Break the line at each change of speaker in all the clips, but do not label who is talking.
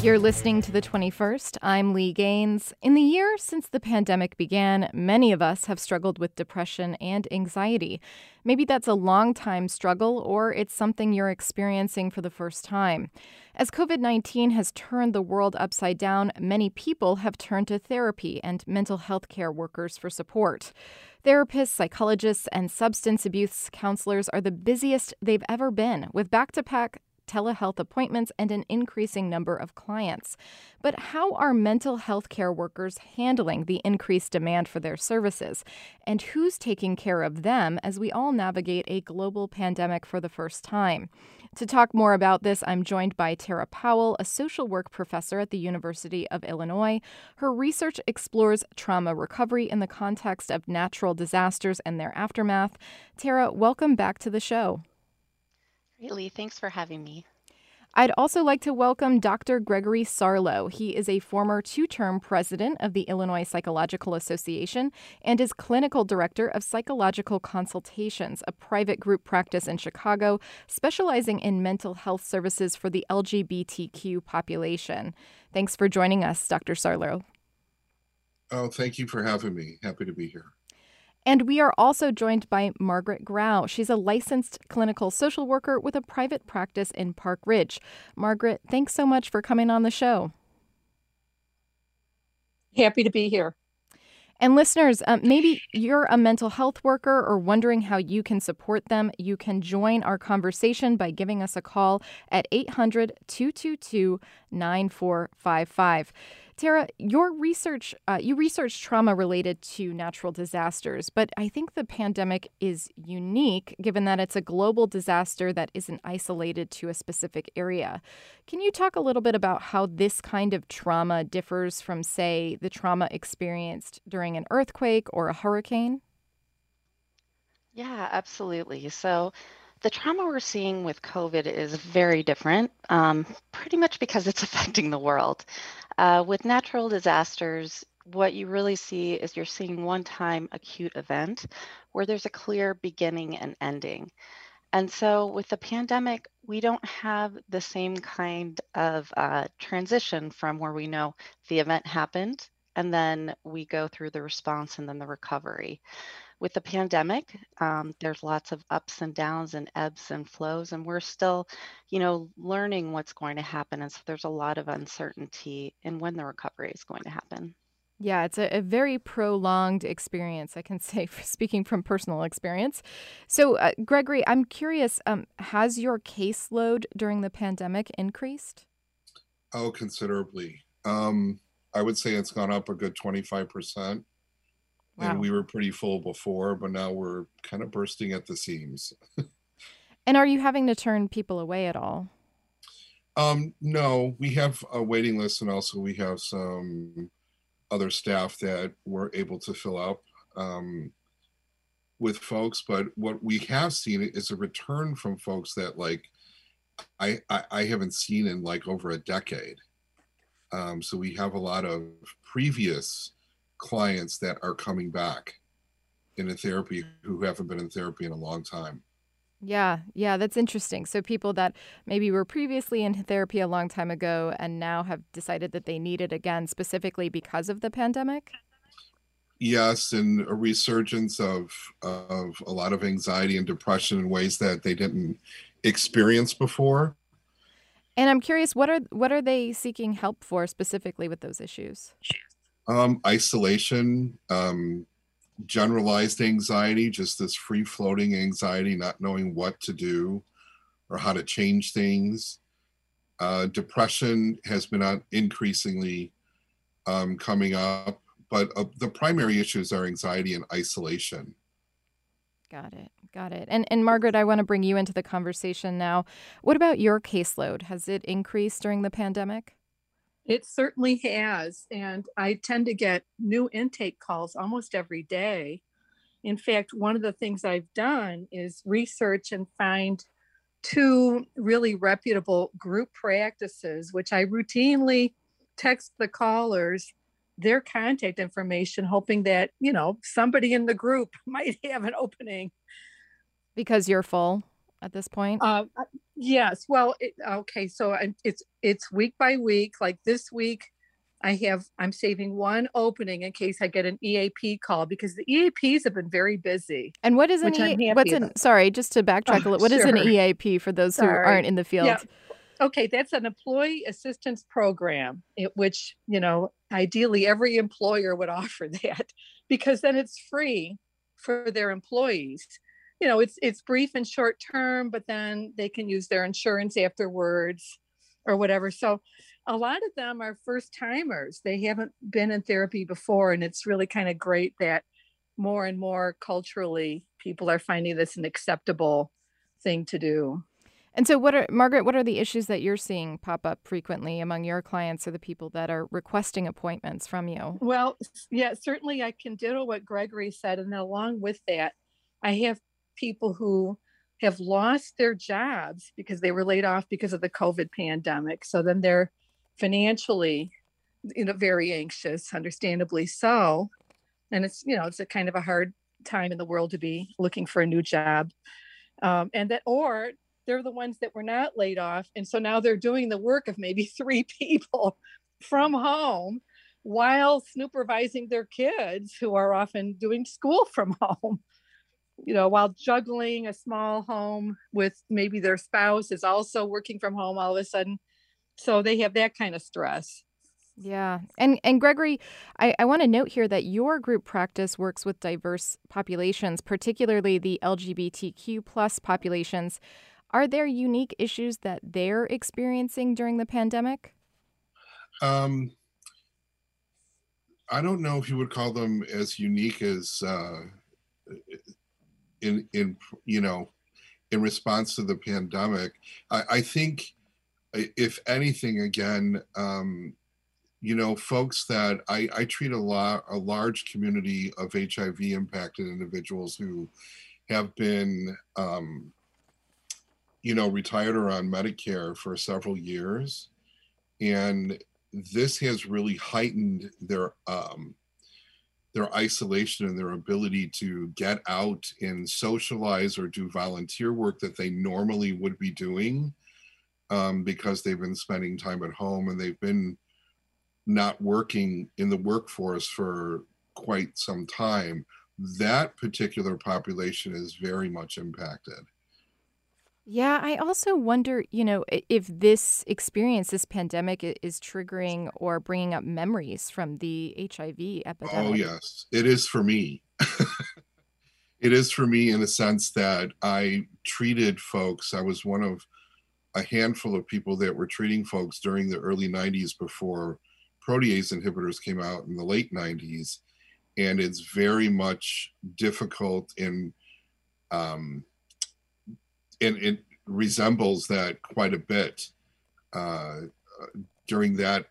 You're listening to The 21st. I'm Lee Gaines. In the year since the pandemic began, many of us have struggled with depression and anxiety. Maybe that's a long time struggle, or it's something you're experiencing for the first time. As COVID-19 has turned the world upside down, many people have turned to therapy and mental health care workers for support. Therapists, psychologists, and substance abuse counselors are the busiest they've ever been, with back-to-back telehealth appointments and an increasing number of clients. But how are mental health care workers handling the increased demand for their services? And who's taking care of them as we all navigate a global pandemic for the first time? To talk more about this, I'm joined by Tara Powell, a social work professor at the University of Illinois. Her research explores trauma recovery in the context of natural disasters and their aftermath. Tara, welcome back to the show.
Great, Lee. Thanks for having me.
I'd also like to welcome Dr. Gregory Sarlo. He is a former two-term president of the Illinois Psychological Association and is clinical director of Psychological Consultations, a private group practice in Chicago specializing in mental health services for the LGBTQ population. Thanks for joining us, Dr. Sarlo.
Oh, thank you for having me. Happy to be here.
And we are also joined by Margaret Grau. She's a licensed clinical social worker with a private practice in Park Ridge. Margaret, thanks so much for coming on the show.
Happy to be here.
And listeners, maybe you're a mental health worker or wondering how you can support them. You can join our conversation by giving us a call at 800-222-9455. Tara, you researched trauma related to natural disasters, but I think the pandemic is unique given that it's a global disaster that isn't isolated to a specific area. Can you talk a little bit about how this kind of trauma differs from, say, the trauma experienced during an earthquake or a hurricane?
Yeah, absolutely. So the trauma we're seeing with COVID is very different, pretty much because it's affecting the world. With natural disasters, what you really see is you're seeing one-time acute event where there's a clear beginning and ending. And so with the pandemic, we don't have the same kind of transition from where we know the event happened and then we go through the response and then the recovery. With the pandemic, there's lots of ups and downs and ebbs and flows, and we're still, learning what's going to happen. And so there's a lot of uncertainty in when the recovery is going to happen.
Yeah, it's a very prolonged experience, I can say, speaking from personal experience. So, Gregory, I'm curious, has your caseload during the pandemic increased?
Oh, considerably. I would say it's gone up a good 25%. And
Wow.
we were pretty full before, but now we're kind of bursting at the seams.
And are you having to turn people away at all?
No, we have a waiting list, and also we have some other staff that we're able to fill up with folks. But what we have seen is a return from folks that I haven't seen in over a decade. So we have a lot of previous clients that are coming back into therapy who haven't been in therapy in a long time.
Yeah, that's interesting. So people that maybe were previously in therapy a long time ago and now have decided that they need it again specifically because of the pandemic?
Yes, and a resurgence of a lot of anxiety and depression in ways that they didn't experience before.
And I'm curious, what are they seeking help for specifically with those issues?
Isolation, generalized anxiety, just this free floating anxiety, not knowing what to do or how to change things. Depression has been increasingly coming up, but the primary issues are anxiety and isolation.
Got it. And Margaret, I want to bring you into the conversation now. What about your caseload? Has it increased during the pandemic?
It certainly has. And I tend to get new intake calls almost every day. In fact, one of the things I've done is research and find two really reputable group practices, which I routinely text the callers their contact information, hoping that, somebody in the group might have an opening.
Because you're full at this point?
Yes. Well, okay. So it's week by week. Like this week, I'm saving one opening in case I get an EAP call because the EAPs have been very busy,
And what is
which I'm
what's
happy
an
about.
sorry, just to backtrack a
Oh,
little, what is an
sure.
EAP for those who
Sorry.
aren't in the
Yeah.
field?
Okay, that's an employee assistance program, which, ideally every employer would offer that because then it's free for their employees. It's brief and short term, but then they can use their insurance afterwards or whatever. So a lot of them are first timers. They haven't been in therapy before. And it's really kind of great that more and more culturally people are finding this an acceptable thing to do.
And so Margaret, what are the issues that you're seeing pop up frequently among your clients or the people that are requesting appointments from you?
Well, yeah, certainly I can ditto what Gregory said. And along with that, I have people who have lost their jobs because they were laid off because of the COVID pandemic. So then they're financially, very anxious, understandably so. And it's a kind of a hard time in the world to be looking for a new job. Or they're the ones that were not laid off. And so now they're doing the work of maybe three people from home while supervising their kids who are often doing school from home, while juggling a small home with maybe their spouse is also working from home all of a sudden. So they have that kind of stress.
Yeah. And Gregory, I want to note here that your group practice works with diverse populations, particularly the LGBTQ plus populations. Are there unique issues that they're experiencing during the pandemic?
Um, I don't know if you would call them as unique as in in response to the pandemic. I think, if anything, again, folks that I treat a large community of HIV impacted individuals who have been, retired or on Medicare for several years. And this has really heightened their isolation and their ability to get out and socialize or do volunteer work that they normally would be doing, because they've been spending time at home and they've been not working in the workforce for quite some time. That particular population is very much impacted.
Yeah, I also wonder, if this experience, this pandemic is triggering or bringing up memories from the HIV
Oh,
epidemic.
yes, it is for me. It is for me in the sense that I treated folks. I was one of a handful of people that were treating folks during the early 90s before protease inhibitors came out in the late 90s. And it's very much difficult um, and it resembles that quite a bit uh, during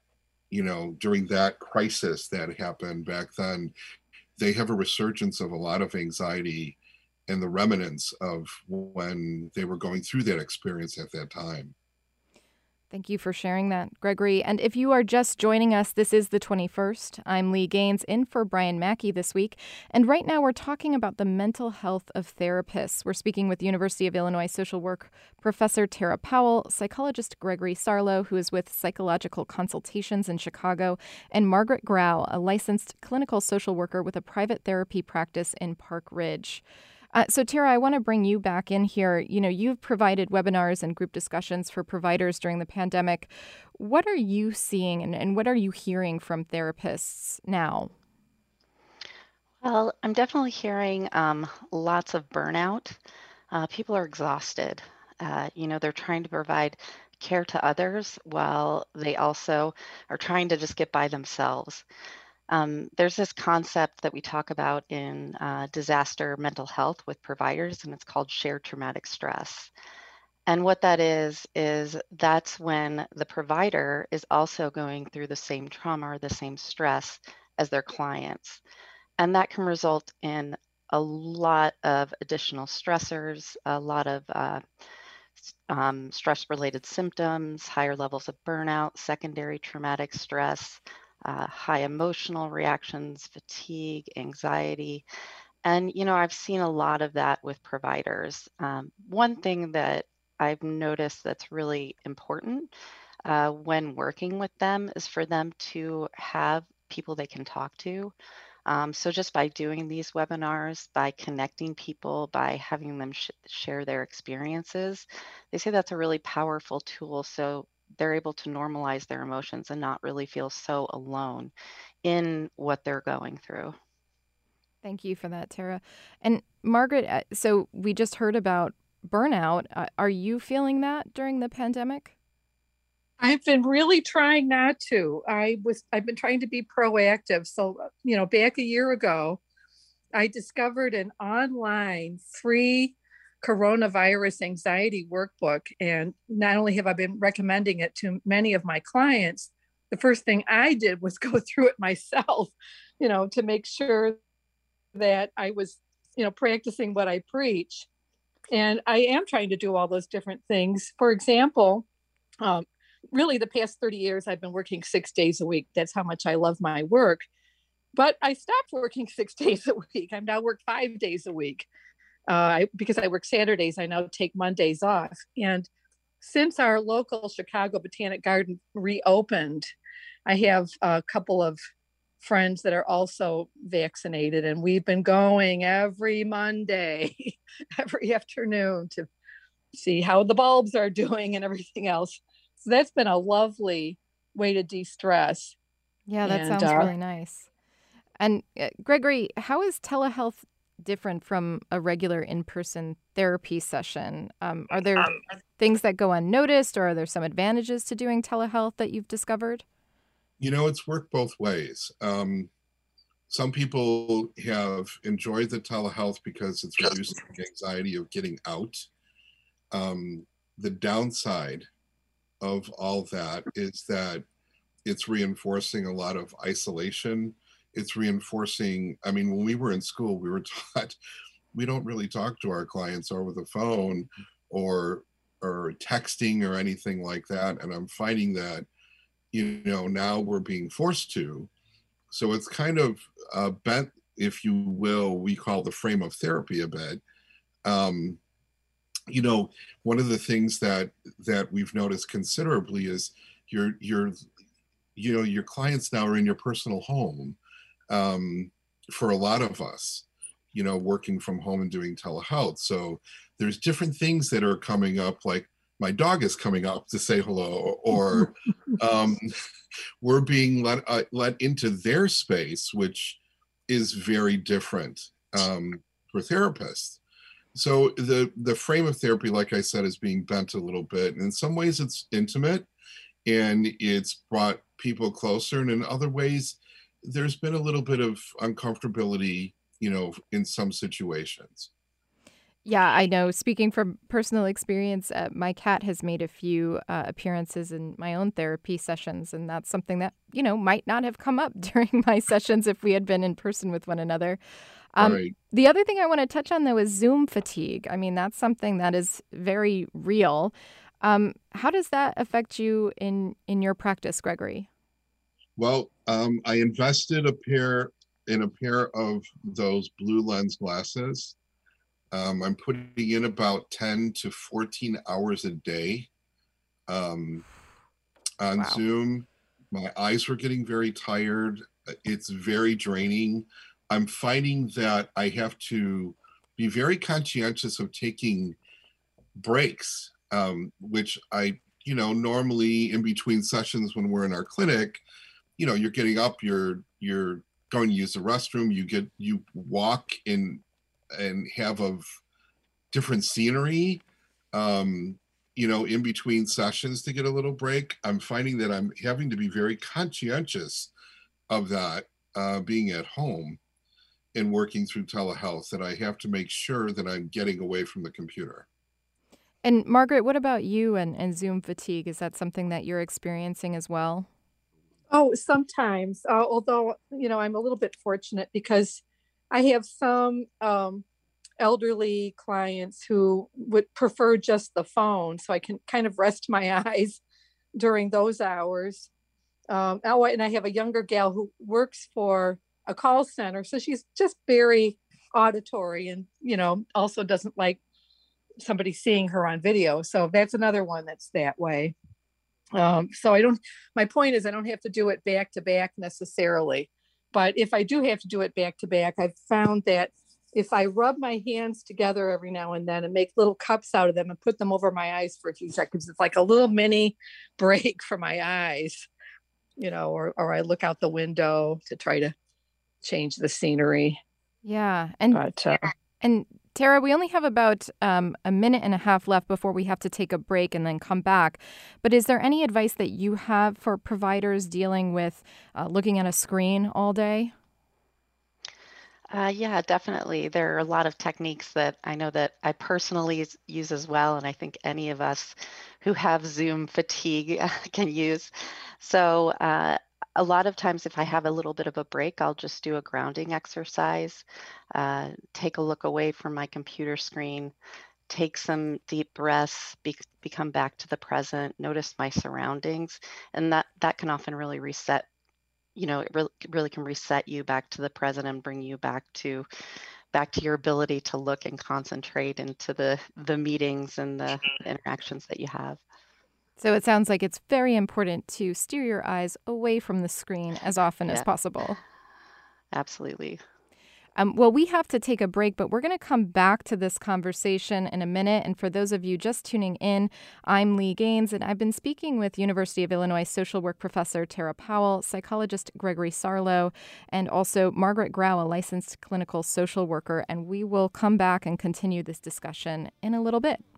that crisis that happened back then. They have a resurgence of a lot of anxiety and the remnants of when they were going through that experience at that time.
Thank you for sharing that, Gregory. And if you are just joining us, this is the 21st. I'm Lee Gaines in for Brian Mackey this week. And right now we're talking about the mental health of therapists. We're speaking with University of Illinois social work professor Tara Powell, psychologist Gregory Sarlo, who is with Psychological Consultations in Chicago, and Margaret Grau, a licensed clinical social worker with a private therapy practice in Park Ridge. So, Tara, I want to bring you back in here. You've provided webinars and group discussions for providers during the pandemic. What are you seeing and what are you hearing from therapists now?
Well, I'm definitely hearing lots of burnout. People are exhausted. They're trying to provide care to others while they also are trying to just get by themselves. There's this concept that we talk about in disaster mental health with providers, and it's called shared traumatic stress. And what that is that's when the provider is also going through the same trauma or the same stress as their clients. And that can result in a lot of additional stressors, a lot of stress-related symptoms, higher levels of burnout, secondary traumatic stress, high emotional reactions, fatigue, anxiety. And, I've seen a lot of that with providers. One thing that I've noticed that's really important when working with them is for them to have people they can talk to. So just by doing these webinars, by connecting people, by having them share their experiences, they say that's a really powerful tool. So they're able to normalize their emotions and not really feel so alone in what they're going through.
Thank you for that, Tara. And Margaret, so we just heard about burnout. Are you feeling that during the pandemic?
I've been really trying not to. I've been trying to be proactive. So, back a year ago, I discovered an online free coronavirus anxiety workbook. And not only have I been recommending it to many of my clients, the first thing I did was go through it myself, to make sure that I was, practicing what I preach. And I am trying to do all those different things. For example, um, really the past 30 years, I've been working 6 days a week. That's how much I love my work. But I stopped working 6 days a week. I now work 5 days a week. Because I work Saturdays, I now take Mondays off. And since our local Chicago Botanic Garden reopened, I have a couple of friends that are also vaccinated, and we've been going every Monday, every afternoon to see how the bulbs are doing and everything else. So that's been a lovely way to de-stress.
Yeah, that
And
sounds really nice. And Gregory, how is telehealth different from a regular in-person therapy session? Are there things that go unnoticed, or are there some advantages to doing telehealth that you've discovered?
It's worked both ways. Some people have enjoyed the telehealth because it's reducing the anxiety of getting out. The downside of all that is that it's reinforcing a lot of isolation. It's reinforcing, when we were in school, we were taught we don't really talk to our clients over the phone or texting or anything like that. And I'm finding that, now we're being forced to. So it's kind of bent, if you will, we call the frame of therapy a bit. One of the things that we've noticed considerably is your clients now are in your personal home. For a lot of us, working from home and doing telehealth. So there's different things that are coming up, like my dog is coming up to say hello, or we're being let into their space, which is very different for therapists. So the frame of therapy, like I said, is being bent a little bit. And in some ways it's intimate and it's brought people closer. And in other ways, there's been a little bit of uncomfortability, in some situations.
Yeah, I know. Speaking from personal experience, my cat has made a few appearances in my own therapy sessions, and that's something that, might not have come up during my sessions if we had been in person with one another.
Right.
The other thing I want to touch on, though, is Zoom fatigue. That's something that is very real. How does that affect you in your practice, Gregory?
Well, I invested in a pair of those blue lens glasses. I'm putting in about 10 to 14 hours a day on
Wow.
Zoom. My eyes were getting very tired. It's very draining. I'm finding that I have to be very conscientious of taking breaks, which I, normally in between sessions when we're in our clinic, you're getting up, you're going to use the restroom, you walk in and have of different scenery, in between sessions to get a little break. I'm finding that I'm having to be very conscientious of that, being at home and working through telehealth, that I have to make sure that I'm getting away from the computer.
And Margaret, what about you and Zoom fatigue? Is that something that you're experiencing as well?
Oh, sometimes, although, I'm a little bit fortunate because I have some elderly clients who would prefer just the phone, so I can kind of rest my eyes during those hours. And I have a younger gal who works for a call center, so she's just very auditory and, also doesn't like somebody seeing her on video. So that's another one that's that way. So my point is I don't have to do it back to back necessarily, but if I do have to do it back to back, I've found that if I rub my hands together every now and then and make little cups out of them and put them over my eyes for a few seconds, it's like a little mini break for my eyes, or I look out the window to try to change the scenery.
Yeah. And Tara, we only have about a minute and a half left before we have to take a break and then come back. But is there any advice that you have for providers dealing with looking at a screen all day?
Yeah, definitely. There are a lot of techniques that I know that I personally use as well, and I think any of us who have Zoom fatigue can use. So a lot of times if I have a little bit of a break, I'll just do a grounding exercise, take a look away from my computer screen, take some deep breaths, become back to the present, notice my surroundings, and that can often really reset. It really can reset you back to the present and bring you back to your ability to look and concentrate into the meetings and the interactions that you have.
So it sounds like it's very important to steer your eyes away from the screen as often as possible.
Absolutely.
Well, we have to take a break, but we're going to come back to this conversation in a minute. And for those of you just tuning in, I'm Lee Gaines, and I've been speaking with University of Illinois social work professor Tara Powell, psychologist Gregory Sarlo, and also Margaret Grau, a licensed clinical social worker. And we will come back and continue this discussion in a little bit.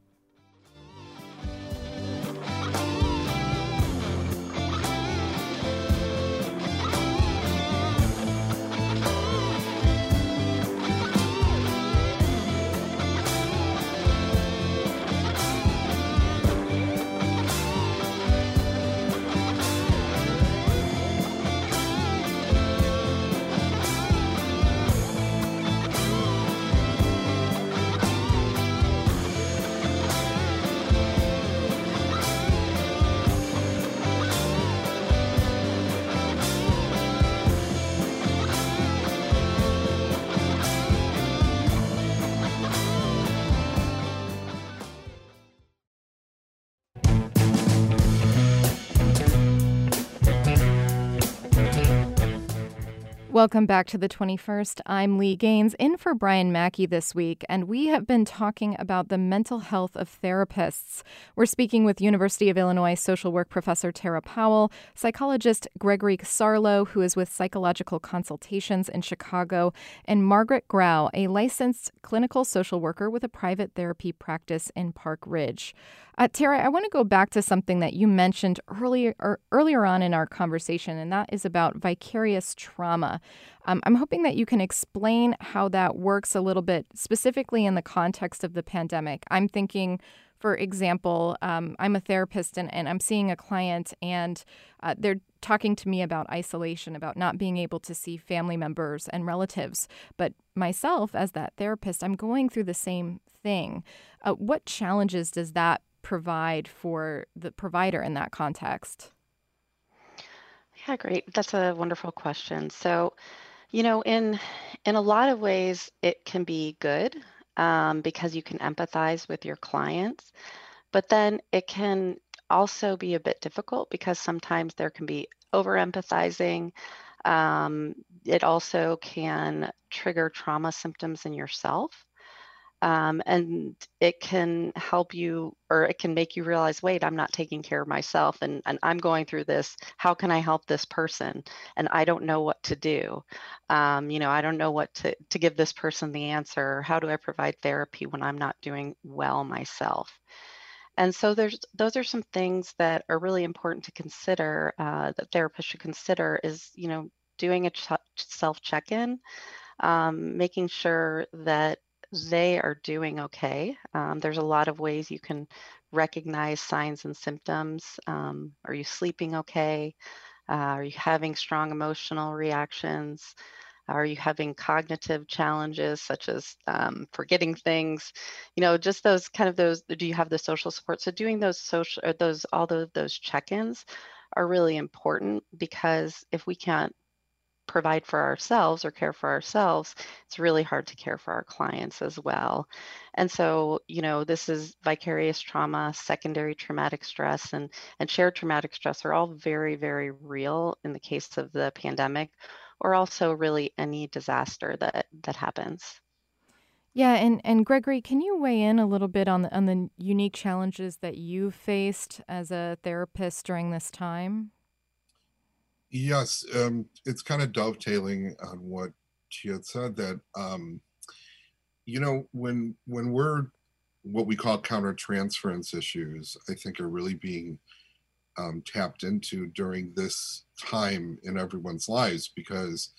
Welcome back to the 21st. I'm Lee Gaines, in for Brian Mackey this week, and we have been talking about the mental health of therapists. We're speaking with University of Illinois social work professor Tara Powell, psychologist Gregory Sarlo, who is with Psychological Consultations in Chicago, and Margaret Grau, a licensed clinical social worker with a private therapy practice in Park Ridge. Tara, I want to go back to something that you mentioned earlier on in our conversation, and that is about vicarious trauma. I'm hoping that you can explain how that works a little bit, specifically in the context of the pandemic. I'm thinking, for example, I'm a therapist and I'm seeing a client, and they're talking to me about isolation, about not being able to see family members and relatives. But myself, as that therapist, I'm going through the same thing. What challenges does that provide for the provider in that context?
Yeah, great. That's a wonderful question. So, in a lot of ways, it can be good because you can empathize with your clients, but then it can also be a bit difficult because sometimes there can be over empathizing. It also can trigger trauma symptoms in yourself. And it can help you, or it can make you realize, wait, I'm not taking care of myself, and I'm going through this. How can I help this person? And I don't know what to do. I don't know what to give this person the answer. How do I provide therapy when I'm not doing well myself? And so those are some things that are really important to consider, that therapists should consider is, doing a self check-in, making sure that they are doing okay. There's a lot of ways you can recognize signs and symptoms. Are you sleeping okay? Are you having strong emotional reactions? Are you having cognitive challenges such as forgetting things? Just those. Do you have the social support? So doing those social, or those check-ins are really important, because if we can't provide for ourselves or care for ourselves, it's really hard to care for our clients as well. And so, this is vicarious trauma, secondary traumatic stress, and shared traumatic stress are all very, very real in the case of the pandemic, or also really any disaster that happens.
Yeah, and Gregory, can you weigh in a little bit on the unique challenges that you faced as a therapist during this time?
Yes, it's kind of dovetailing on what she had said that when we're what we call countertransference issues, I think are really being tapped into during this time in everyone's lives because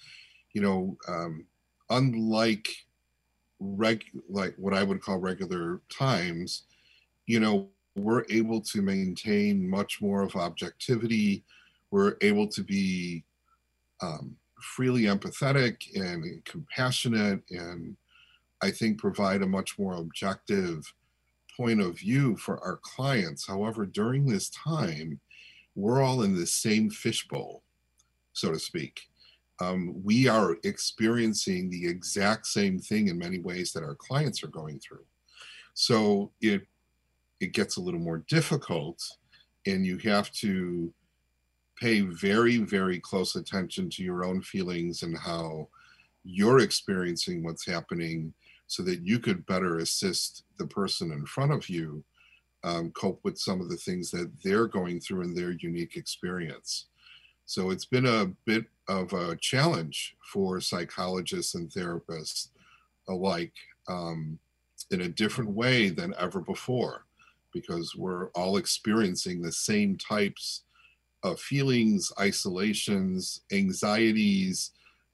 unlike like what I would call regular times, we're able to maintain much more of objectivity. We're able to be freely empathetic and compassionate, and I think provide a much more objective point of view for our clients. However, during this time, we're all in the same fishbowl, so to speak. We are experiencing the exact same thing in many ways that our clients are going through. So it gets a little more difficult, and you have to pay very, very close attention to your own feelings and how you're experiencing what's happening so that you could better assist the person in front of you cope with some of the things that they're going through in their unique experience. So it's been a bit of a challenge for psychologists and therapists alike, in a different way than ever before, because we're all experiencing the same types of feelings, isolations, anxieties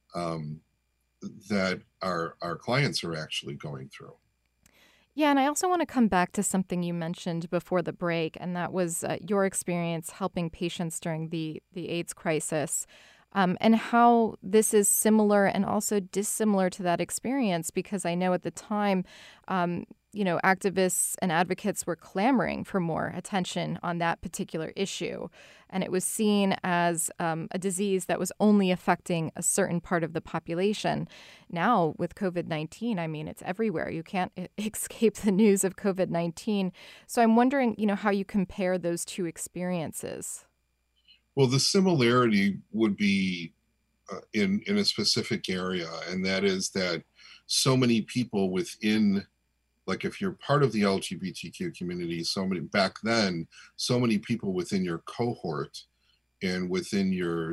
that our clients are actually going through.
Yeah, and I also want to come back to something you mentioned before the break, and that was your experience helping patients during the AIDS crisis, and how this is similar and also dissimilar to that experience, because I know at the time, activists and advocates were clamoring for more attention on that particular issue. And it was seen as a disease that was only affecting a certain part of the population. Now, with COVID-19, I mean, it's everywhere. You can't escape the news of COVID-19. So I'm wondering, how you compare those two experiences.
Well, the similarity would be in a specific area, and that is that so many people within, like if you're part of the LGBTQ community, back then, so many people within your cohort and within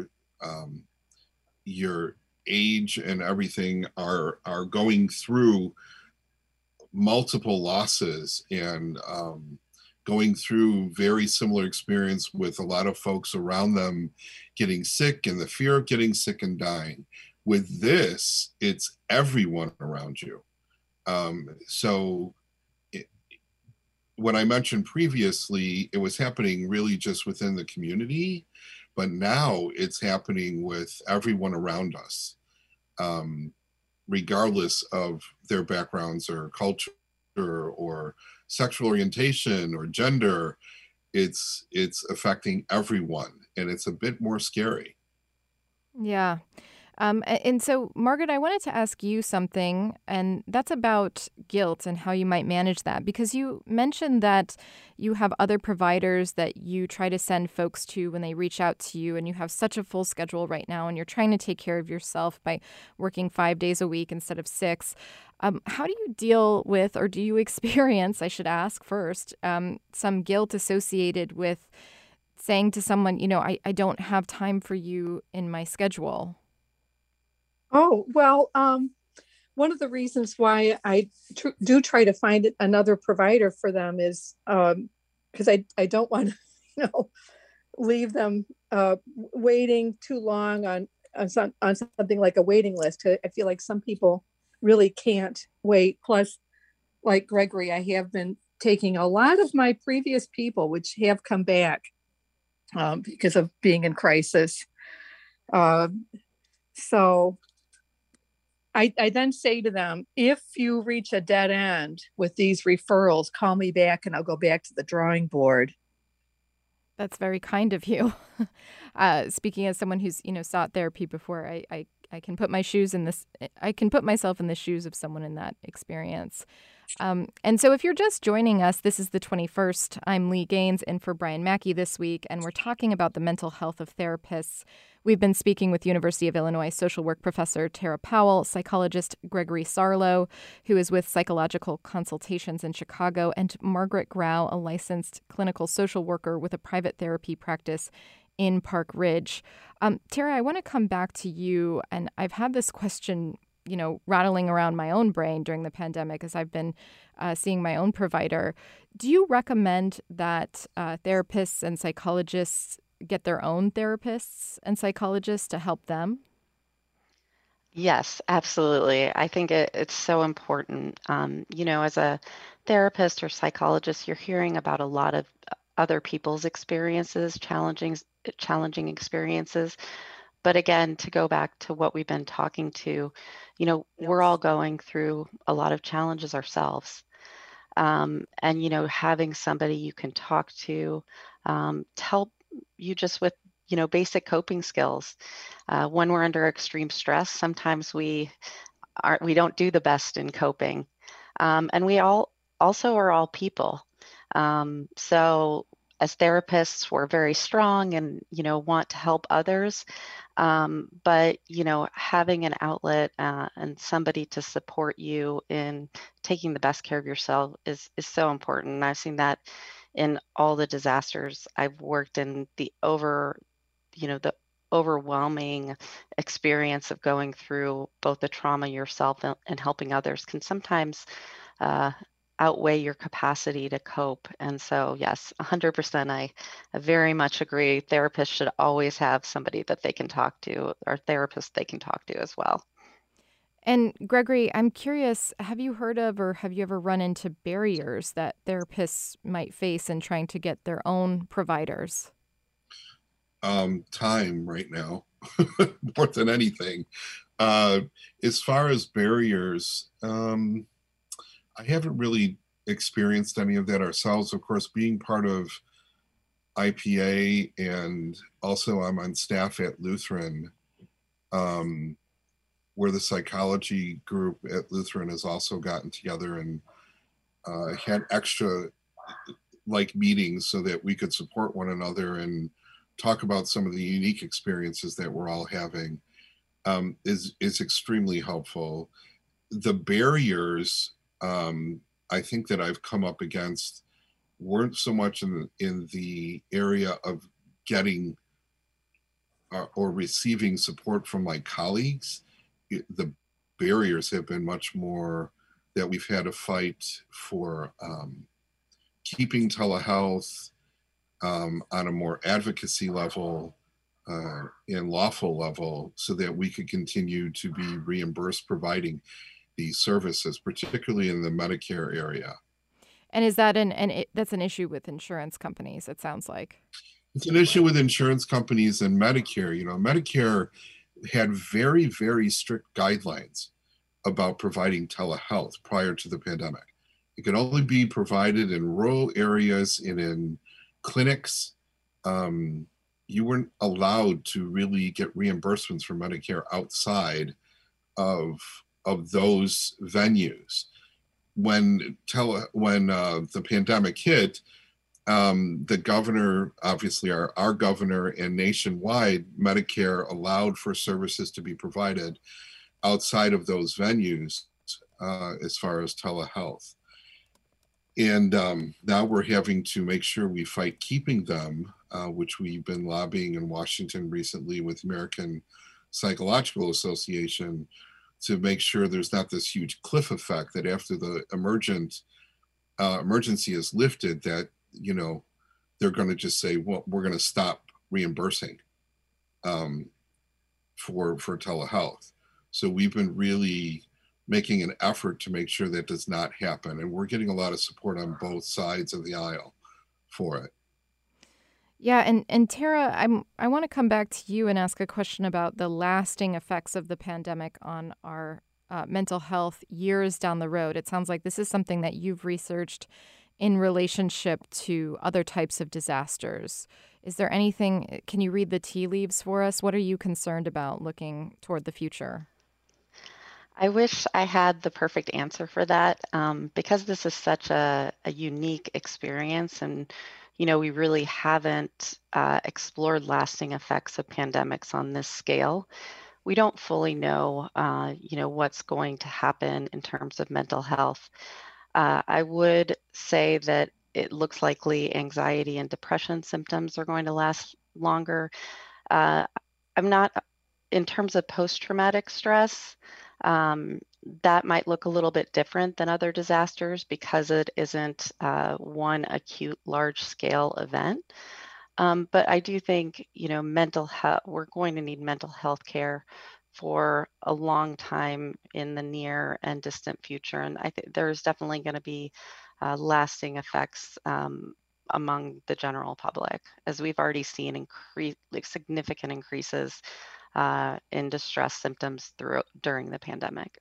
your age and everything are going through multiple losses and going through very similar experience with a lot of folks around them getting sick and the fear of getting sick and dying. With this, it's everyone around you. So what I mentioned previously, it was happening really just within the community, but now it's happening with everyone around us, regardless of their backgrounds or culture or sexual orientation or gender. It's affecting everyone, and it's a bit more scary.
Yeah. And so, Margaret, I wanted to ask you something, and that's about guilt and how you might manage that, because you mentioned that you have other providers that you try to send folks to when they reach out to you, and you have such a full schedule right now, and you're trying to take care of yourself by working 5 days a week instead of 6. How do you deal with, or do you experience, I should ask first, some guilt associated with saying to someone, I don't have time for you in my schedule?
Oh, well, one of the reasons why I do try to find another provider for them is because I don't want to, leave them waiting too long on something like a waiting list. I feel like some people really can't wait. Plus, like Gregory, I have been taking a lot of my previous people, which have come back because of being in crisis. So I then say to them, if you reach a dead end with these referrals, call me back and I'll go back to the drawing board.
That's very kind of you. Speaking as someone who's, sought therapy before, I can put my shoes in this. I can put myself in the shoes of someone in that experience. And so if you're just joining us, this is the 21st. I'm Lee Gaines in for Brian Mackey this week, and we're talking about the mental health of therapists. We've been speaking with University of Illinois social work professor Tara Powell, psychologist Gregory Sarlo, who is with Psychological Consultations in Chicago, and Margaret Grau, a licensed clinical social worker with a private therapy practice in Park Ridge. Tara, I want to come back to you, and I've had this question rattling around my own brain during the pandemic as I've been seeing my own provider. Do you recommend that therapists and psychologists get their own therapists and psychologists to help them?
Yes, absolutely. I think it's so important. As a therapist or psychologist, you're hearing about a lot of other people's experiences, challenging experiences. But again, to go back to what we've been talking to, we're all going through a lot of challenges ourselves. And having somebody you can talk to help you just with, basic coping skills. When we're under extreme stress, sometimes we don't do the best in coping. And we all also are all people. So as therapists, we're very strong and, want to help others. But, having an outlet and somebody to support you in taking the best care of yourself is so important. And I've seen that in all the disasters I've worked in, the overwhelming experience of going through both the trauma yourself and helping others can sometimes uh, outweigh your capacity to cope. And so, yes, 100%, I very much agree. Therapists should always have somebody that they can talk to, or therapist they can talk to as well.
And Gregory, I'm curious, have you heard of or have you ever run into barriers that therapists might face in trying to get their own providers?
Time right now, more than anything. As far as barriers, I haven't really experienced any of that ourselves. Of course, being part of IPA, and also I'm on staff at Lutheran, where the psychology group at Lutheran has also gotten together and had extra meetings so that we could support one another and talk about some of the unique experiences that we're all having, is extremely helpful. The barriers, I think, that I've come up against weren't so much in the area of getting or receiving support from my colleagues. The barriers have been much more that we've had to fight for keeping telehealth on a more advocacy level and lawful level, so that we could continue to be reimbursed providing these services, particularly in the Medicare area.
And is that that's an issue with insurance companies, it sounds like?
It's an issue with insurance companies and Medicare. Medicare had very, very strict guidelines about providing telehealth prior to the pandemic. It could only be provided in rural areas and in clinics. You weren't allowed to really get reimbursements from Medicare outside of those venues. When the pandemic hit, the governor, obviously our governor, and nationwide, Medicare allowed for services to be provided outside of those venues as far as telehealth. And now we're having to make sure we fight keeping them, which we've been lobbying in Washington recently with American Psychological Association, to make sure there's not this huge cliff effect that after the emergency is lifted, that they're going to just say, well, we're going to stop reimbursing for telehealth. So we've been really making an effort to make sure that does not happen, and we're getting a lot of support on both sides of the aisle for it.
Yeah, and Tara, I want to come back to you and ask a question about the lasting effects of the pandemic on our mental health years down the road. It sounds like this is something that you've researched in relationship to other types of disasters? Is there anything, can you read the tea leaves for us? What are you concerned about looking toward the future?
I wish I had the perfect answer for that, because this is such a unique experience, and we really haven't explored lasting effects of pandemics on this scale. We don't fully know, what's going to happen in terms of mental health. I would say that it looks likely anxiety and depression symptoms are going to last longer. Uh, I'm not, in terms of post-traumatic stress, um, that might look a little bit different than other disasters because it isn't one acute large-scale event. But I do think, mental health, we're going to need mental health care for a long time in the near and distant future. And I think there's definitely going to be lasting effects among the general public, as we've already seen significant increases in distress symptoms during the pandemic.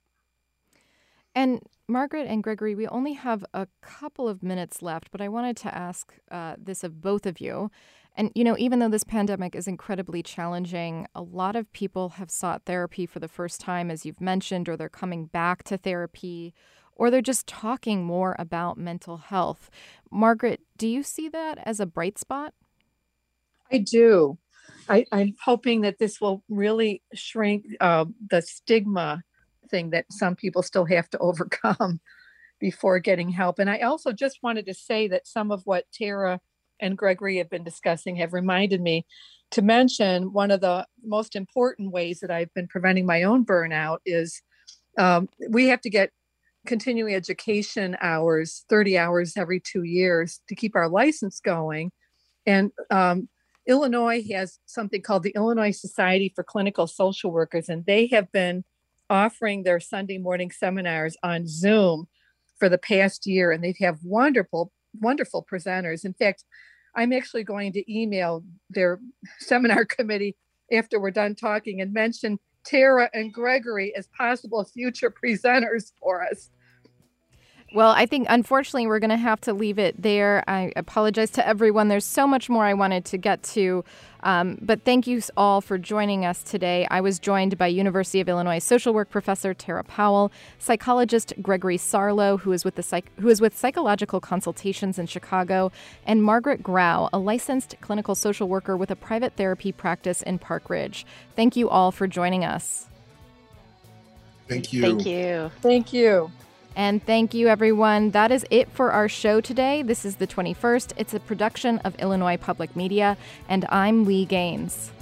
And Margaret and Gregory, we only have a couple of minutes left, but I wanted to ask this of both of you. And, even though this pandemic is incredibly challenging, a lot of people have sought therapy for the first time, as you've mentioned, or they're coming back to therapy, or they're just talking more about mental health. Margaret, do you see that as a bright spot?
I do. I'm hoping that this will really shrink the stigma thing that some people still have to overcome before getting help. And I also just wanted to say that some of what Tara and Gregory have been discussing have reminded me to mention one of the most important ways that I've been preventing my own burnout is we have to get continuing education hours, 30 hours every 2 years to keep our license going. And Illinois has something called the Illinois Society for Clinical Social Workers, and they have been offering their Sunday morning seminars on Zoom for the past year, and they have wonderful, wonderful presenters. In fact, I'm actually going to email their seminar committee after we're done talking and mention Tara and Gregory as possible future presenters for us.
Well, I think, unfortunately, we're going to have to leave it there. I apologize to everyone. There's so much more I wanted to get to. But thank you all for joining us today. I was joined by University of Illinois social work professor Tara Powell, psychologist Gregory Sarlo, who is with Psychological Consultations in Chicago, and Margaret Grau, a licensed clinical social worker with a private therapy practice in Park Ridge. Thank you all for joining us.
Thank you.
Thank you.
Thank you.
And thank you, everyone. That is it for our show today. This is The 21st. It's a production of Illinois Public Media, and I'm Lee Gaines.